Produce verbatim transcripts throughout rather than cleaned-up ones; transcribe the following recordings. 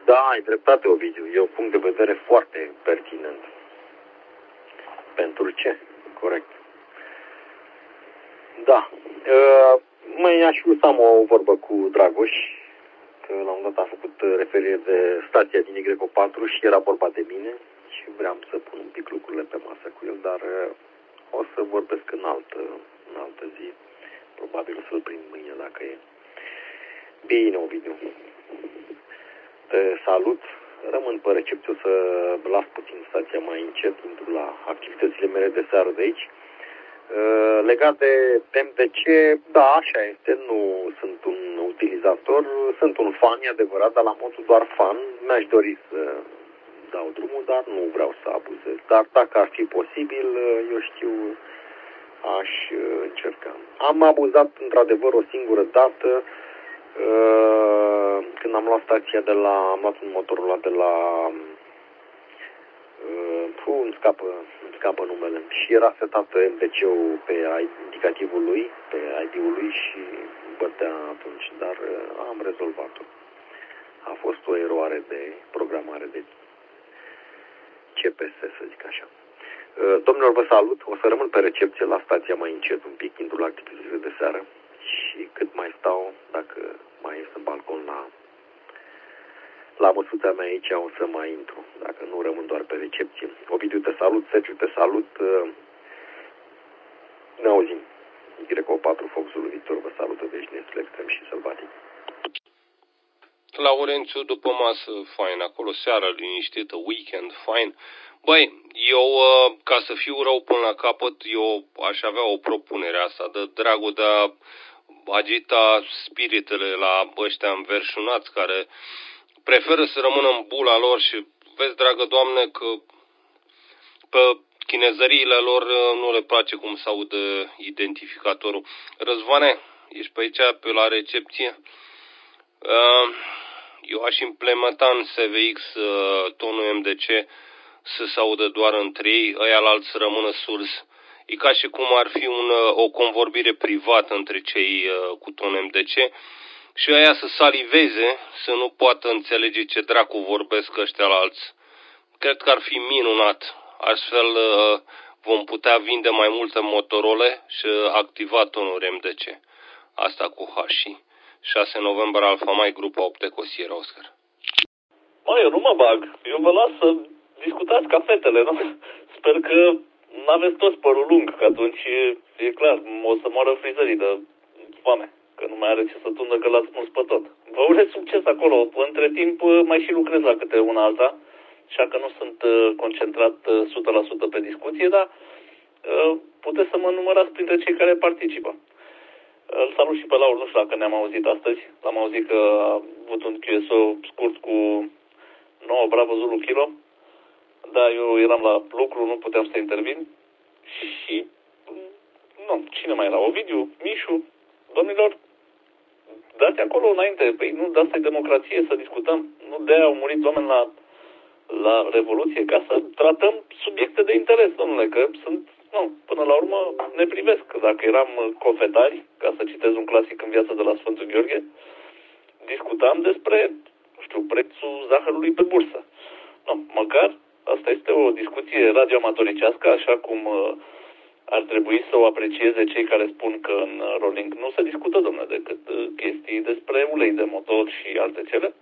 Da, ai dreptate, Ovidiu. E un punct de vedere foarte pertinent. Pentru ce? Corect. Da. Mai aș vrea să am o vorbă cu Dragoș, că la un dat a făcut referire de stația din Y patru și era vorba de mine și vreau să pun un pic lucrurile pe masă cu el, dar o să vorbesc în altă, în altă zi. Probabil o să-l prind mâine dacă e. Bine, Ovidiu. Te salut. Rămân pe recepție, o să las puțin stația mai încet, intru la activitățile mele de seară de aici. Legat de M D C, da, așa este, nu sunt un utilizator, sunt un fan, e adevărat, dar la modul doar fan, mi-aș dori să dau drumul, dar nu vreau să abuzez. Dar dacă ar fi posibil, eu știu, aș încerca. Am abuzat într-adevăr o singură dată, când am luat stația de la, am luat un motorul ăla de la, uh, îmi scapă, îmi scapă numele, și era setat M D C-ul pe indicativul lui, pe I D-ul lui și bătea atunci, dar uh, am rezolvat-o. A fost o eroare de programare de C P S, să zic așa. Uh, domnilor, vă salut, o să rămân pe recepție la stația mai încet, un pic, intru la activitățile de seară și cât mai stau, dacă mai ies în balcon la La măsuța mea aici o să mai intru, dacă nu rămân doar pe recepție. Ovidiu, te salut, Sergiu, te salut. Ne auzim. Y patru Foxul Victor vă salută, veșnițul extrem și sălbatic. Laurențiu, după masă, fain, acolo seara liniștită, weekend, fain. Băi, eu, ca să fiu rău până la capăt, eu aș avea o propunere asta de dragul de a agita spiritele la ăștia înverșunați care preferă să rămână în bula lor și vezi, dragă Doamne, că pe chinezăriile lor nu le place cum se aude identificatorul. Răzvane, ești pe aici, pe la recepție? Eu aș implementa în S V X tonul M D C să se audă doar între ei, ăia la alți să rămână surzi. E ca și cum ar fi un, o convorbire privată între cei cu ton M D C și ăia să saliveze, să nu poată înțelege ce dracu vorbesc ăștia la alți. Cred că ar fi minunat. Astfel vom putea vinde mai multe Motorola și activa tonuri M D C. Asta cu H și șase noiembrie Alfa Mai, grupa opt Ecosiera, Oscar. Mă, eu nu mă bag. Eu vă las să discutați ca fetele, nu? Sper că n-aveți toți părul lung, că atunci e clar, o să moară frizerii de foame, că nu mai are ce să tundă, că l-ați smuls pe tot. Vă urez succes acolo. Între timp mai și lucrez la câte una alta, așa că nu sunt concentrat o sută la sută pe discuție, dar puteți să mă numărați printre cei care participă. Îl salut și pe Laur, nu știu dacă ne-am auzit astăzi. L-am auzit că a avut un Q S O scurt cu nouă Bravo Zulu Kilo. Da, eu eram la lucru, nu puteam să intervin. Și, nu, cine mai era? Ovidiu, Mișu, domnilor, dați acolo înainte. Păi nu, de asta e democrație, să discutăm. Nu de-aia au murit oameni la, la Revoluție, ca să tratăm subiecte de interes, domnule, că sunt, nu, până la urmă ne privesc. Că dacă eram cofetari, ca să citez un clasic în viața de la Sfântul Gheorghe, discutam despre, nu știu, prețul zahărului pe bursă. Nu, măcar asta este o discuție radioamatoricească, așa cum uh, ar trebui să o aprecieze cei care spun că în rolling nu se discută, domnule, decât uh, chestii despre ulei de motor și alte cele.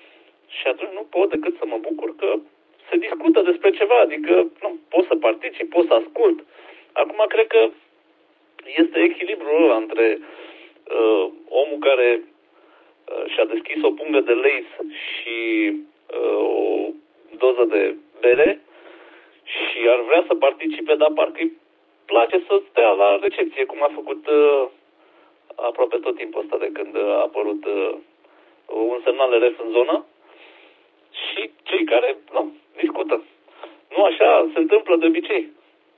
Și atunci nu pot decât să mă bucur că se discută despre ceva, adică nu, pot să particip, pot să ascult. Acum cred că este echilibrul ăla între uh, omul care uh, și-a deschis o pungă de Lay's și uh, o doză de bere și ar vrea să participe, dar parcă îi place să stea la recepție, cum a făcut uh, aproape tot timpul ăsta de când a apărut uh, un semnal R F în zonă, și cei care nu, discută. Nu așa se întâmplă de obicei.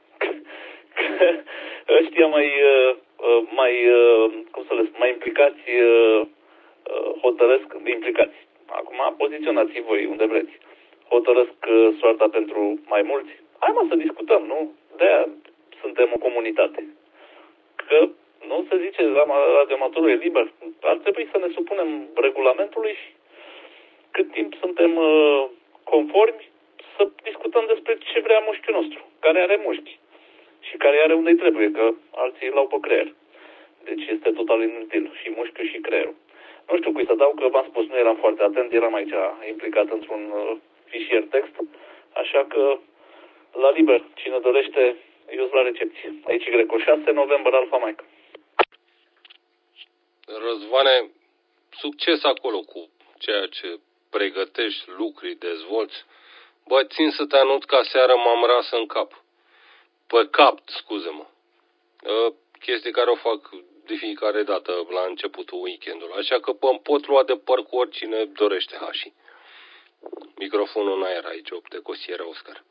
Ăștia mai, mai, cum să le spun, mai implicați hotărăsc, implicați. Acum poziționați voi unde vreți. Hotărăsc soarta pentru mai mulți. Hai mă să discutăm, nu? De-aia suntem o comunitate. Că nu se zice, radioamatorul e liber. Ar trebui să ne supunem regulamentului și cât timp suntem uh, conformi, să discutăm despre ce vrea mușchiul nostru, care are mușchi și care are unde-i trebuie, că alții l-au pe creier. Deci este total inutil, și mușchiul și creierul. Nu știu cui să dau, că v-am spus, nu eram foarte atent, eram aici implicat într-un uh, fișier text, așa că la liber, cine dorește, eu la recepție. Aici Greco șase, November Alfa Mike. Răzvane, succes acolo cu ceea ce pregătești, lucri, dezvolți. Bă, țin să te anunț că aseară m-am ras în cap. Pe cap, scuze-mă. Chestii care o fac de fiecare dată la începutul weekendului. Așa că îmi pot lua de păr cu oricine dorește hașii. Microfonul în aer aici, opt de Cosiera Oscar.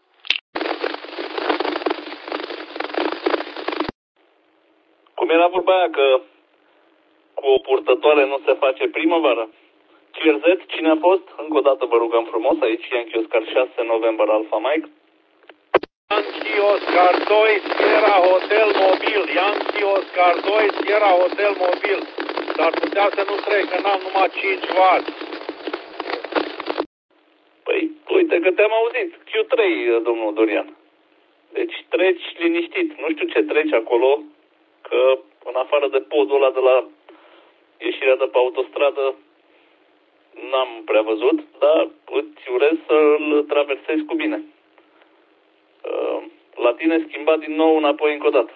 Cum era vorba aia că cu o purtătoare nu se face primăvară? Clear Z, cine a fost? Încă o dată vă rugăm frumos, aici Yankee Oscar șase, November Alpha Mike. Yankee Oscar doi, Sierra Hotel Mobil. Yankee Oscar doi, Sierra Hotel Mobil. S-ar putea să nu trec, că n-am numai cinci watt. Păi, uite că te-am auzit. Q trei, domnul Dorian. Deci treci liniștit. Nu știu ce treci acolo, că în afară de podul ăla de la ieșirea de pe autostradă, n-am prea văzut, dar îți urez să-l traversezi cu bine. La tine schimbat din nou înapoi încă o dată.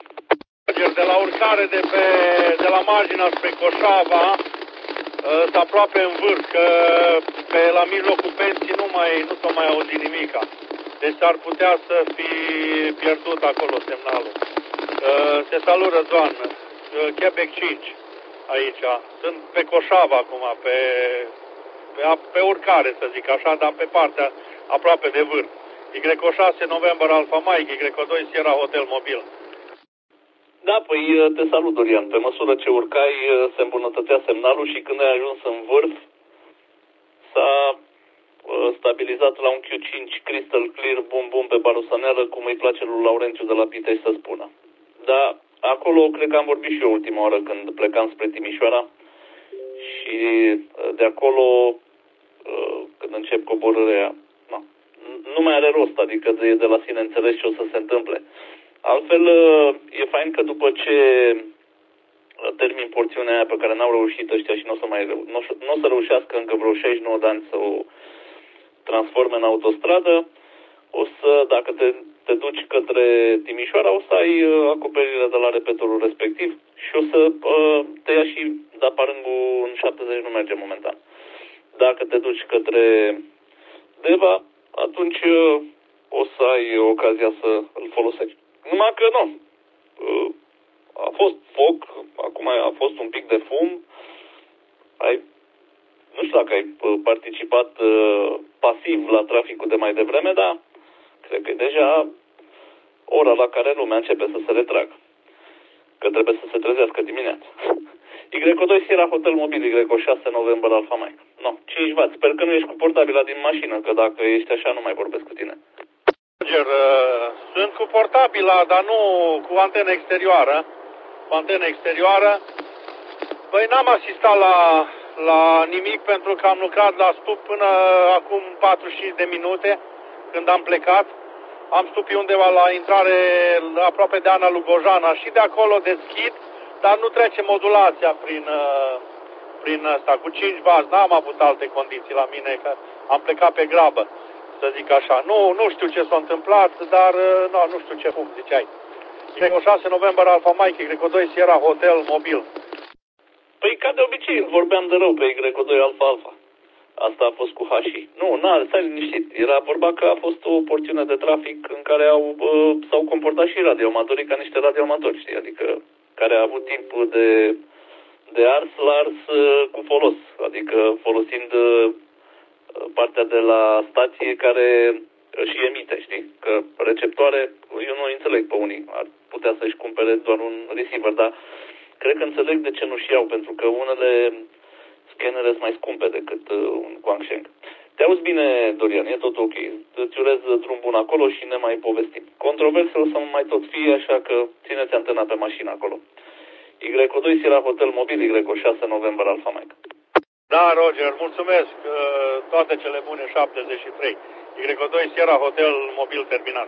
De la urcare de, pe, de la marginea spre Coșava, s-a aproape în vârf, că pe la mijlocul pensii nu mai nu s-a mai auzit nimica. Deci ar putea să fi pierdut acolo semnalul. Se salut, Răzvan, Quebec cinci aici. Sunt pe Coșava acum, pe, pe, pe urcare, să zic așa, dar pe partea aproape de vârf. Y șase, November Alpha Mike, Y doi, Sierra Hotel Mobil. Da, păi te salut, Dorian. Pe măsură ce urcai, se îmbunătățea semnalul și când ai ajuns în vârf, s-a stabilizat la un Q cinci Crystal Clear, bum bum pe barusaneală, cum îi place lui Laurențiu de la Pitești să spună. Dar acolo cred că am vorbit și eu ultima oară când plecam spre Timișoara și de acolo, când încep coborârea, na, nu mai are rost, adică de, de la sine înțeles ce o să se întâmple. Altfel, e fain că după ce termin porțiunea aia pe care n-au reușit ăștia și nu o să, mai, n-o, n-o să reușească încă vreo șaizeci și nouă de ani să o transforme în autostradă, o să, dacă te, te duci către Timișoara, o să ai acoperirea de la repetorul respectiv și o să te ia și Daparângul în șaptezeci, nu merge momentan. Dacă te duci către Deva, atunci o să ai ocazia să îl folosești. Numai că nu. A fost foc, acum a fost un pic de fum. Ai, nu știu dacă ai participat pasiv la traficul de mai devreme, dar cred că e deja ora la care lumea începe să se retragă. Că trebuie să se trezească dimineața. Y doi, Sierra Hotel Mobil, Y șase, November Alpha Mike. No, cinci watt. Sper că nu ești cu portabila din mașină, că dacă ești așa nu mai vorbesc cu tine. Roger, sunt cu portabila, dar nu cu antenă exterioară. Cu antenă exterioară. Păi n-am asistat la, la nimic pentru că am lucrat la stup până acum patruzeci și cinci de minute când am plecat. Am stupit undeva la intrare aproape de Ana Lugojana și de acolo deschid, dar nu trece modulația prin, prin asta. Cu cinci watt n-am avut alte condiții la mine, că am plecat pe grabă, să zic așa. Nu, nu știu ce s-a întâmplat, dar nu, nu știu ce fum, ziceai. Y șase, November Alpha Mike, Y doi, Sierra Hotel Mobil. Păi ca de obicei, vorbeam de rău pe Y doi Alpha Alpha. Asta a fost cu Hashi. Nu, na, stai liniștit. Era vorba că a fost o porțiune de trafic în care au, uh, s-au comportat și radioamatorii ca niște radioamatori, știi? Adică care a avut timp de, de ars la ars uh, cu folos. Adică folosind uh, partea de la stație care și emite, știi? Că receptoare, eu nu înțeleg pe unii. Ar putea să-și cumpere doar un receiver, dar cred că înțeleg de ce nu și iau, pentru că unele scanere sunt mai scumpe decât uh, un Guangsheng. Te auzi bine, Dorian, e tot ok. Îți urez drum bun acolo și ne mai povestim. Controverse o să mai tot fie, așa că țineți antena pe mașină acolo. Y doi, Sierra Hotel Mobil, Y șase, November Alpha Mike. Da, Roger, mulțumesc. Toate cele bune, șaptezeci și trei. Y doi Sierra Hotel mobil terminat.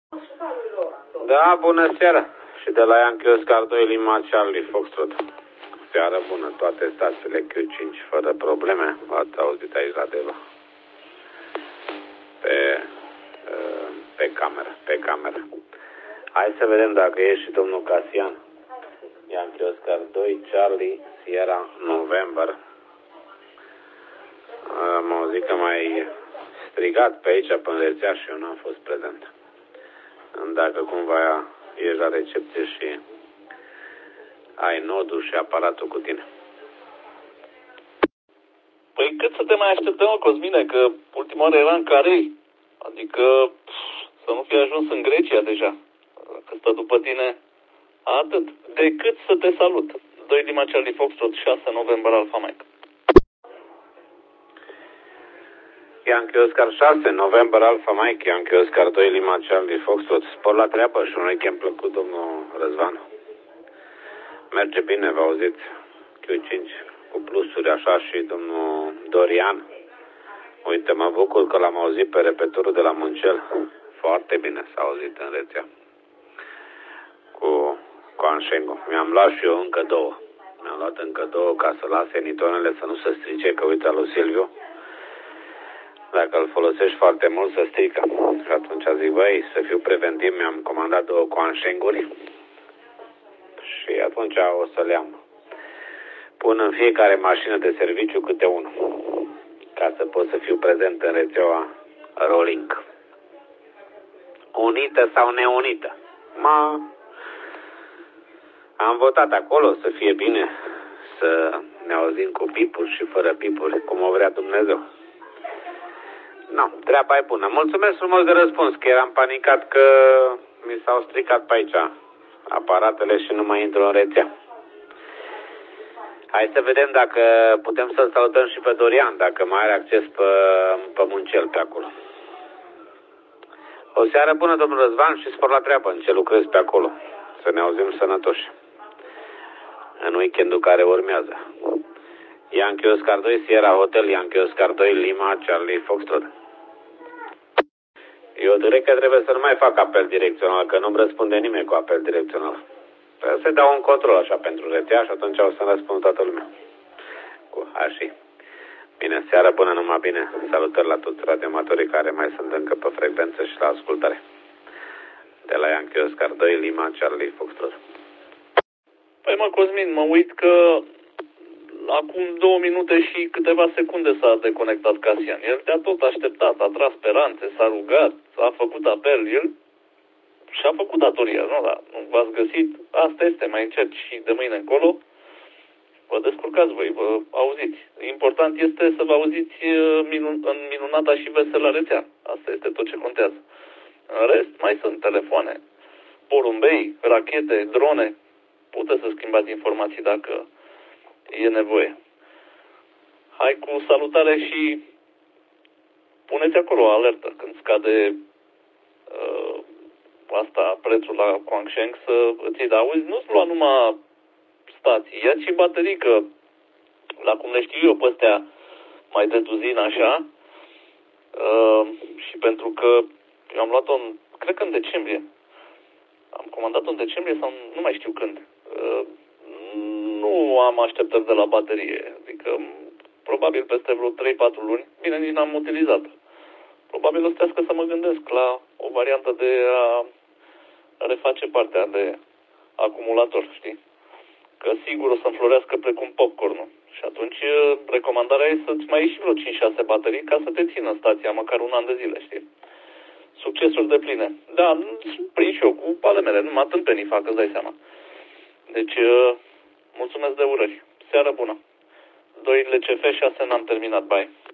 Da, bună seara. Și de la Yankee Oscar doi Lima Charlie Foxtrot. Seară bună, toate stațiile Q cinci fără probleme. Ați auzit aici la Deva. Pe, pe cameră, pe cameră. Hai să vedem dacă e și domnul Casian. Yankee Oscar doi Charlie Sierra November. Am auzit că mai strigat pe aici până rețea și eu n-am fost prezent. Dacă cumva ești la recepție și ai nodul și aparatul cu tine. Păi cât să te mai așteptăm, Cosmine, că ultima oară era în Carei. Adică să nu fi ajuns în Grecia deja. Că stă după tine atât. Decât să te salut. doi Lima Charlie Foxtrot, șase November Alpha Mike. Yankee Oscar șase, November Alpha Mike, Yankee Oscar doi, Lima Charlie Foxtrot. Spor la treabă și un weekend plăcut, domnul Răzvan. Merge bine, vă auziți? Q cinci cu plusuri, așa și domnul Dorian. Uite, mă bucur că l-am auzit pe repetorul de la Muncel. Foarte bine s-a auzit în rețea. Cu, cu Anșengu. Mi-am luat și eu încă două. Mi-am luat încă două ca să lase nitonele să nu se strice, că uite lui Silviu. Dacă îl folosești foarte mult, se strică. Și atunci zic, băi, să fiu preventiv, mi-am comandat două coanșenguri și atunci o să le am. Pun în fiecare mașină de serviciu câte unul, ca să pot să fiu prezent în rețeaua Rolling. Unită sau neunită? Ma, am votat acolo să fie bine, să ne auzim cu pipuri și fără pipuri, cum o vrea Dumnezeu. Nu, treaba e bună. Mulțumesc frumos de răspuns, că eram panicat că mi s-au stricat pe aici aparatele și nu mai intru în rețea. Hai să vedem dacă putem să-l salutăm și pe Dorian, dacă mai are acces pe, pe Muncel pe acolo. O seară bună, domnul Răzvan, și spor la treabă în ce lucrez pe acolo. Să ne auzim sănătoși în weekendul care urmează. Yankee Oscar doi, Sierra Hotel, Yankee Oscar doi, Lima, Charlie Foxtrot. Eu direct că trebuie să nu mai fac apel direcțional, că nu-mi răspunde nimeni cu apel direcțional. Trebuie să dau un control așa pentru rețea și atunci o să-mi răspund toată lumea. Cu H. Bine, seara bună, numai bine. Salutări la toți radioamatorii care mai sunt încă pe frecvență și la ascultare. De la Yankee Oscar doi, Lima, Charlie Foxtrot. Păi mă, Cosmin, mă uit că acum două minute și câteva secunde s-a deconectat Casian. El te-a tot așteptat, a tras speranțe, s-a rugat, a făcut apel, el și-a făcut datoria, nu? Da, nu v-ați găsit, asta este, mai încerci și de mâine încolo, vă descurcați voi, vă auziți. Important este să vă auziți minun, în minunata și veselă rețea. Asta este tot ce contează. În rest, mai sunt telefoane, porumbei, rachete, drone, puteți să schimbați informații dacă e nevoie. Hai cu salutare și puneți acolo alertă când scade uh, asta, prețul la Guangsheng, să îți iei. Dar auzi, nu-ți lua numai stații, ia și baterii, că la cum le știu eu pe astea mai de duzină așa, uh, și pentru că eu am luat-o în, cred că în decembrie, am comandat-o în decembrie sau nu mai știu când, uh, nu am așteptări de la baterie, adică probabil peste vreo trei patru luni, bine, nici n-am utilizat. Probabil o să tească să mă gândesc la o variantă de a reface partea de acumulator, știi? Că sigur o să înflorească precum popcornul. Și atunci recomandarea e să-ți mai iei și vreo cinci șase baterii ca să te țină stația măcar un an de zile, știi? Succesul de pline. Da, sunt prins și eu cu ale mele, numai tâmpenii fac, îți dai seama. Deci, mulțumesc de urări. Seară bună. doi L C F, șase n-am terminat, bye.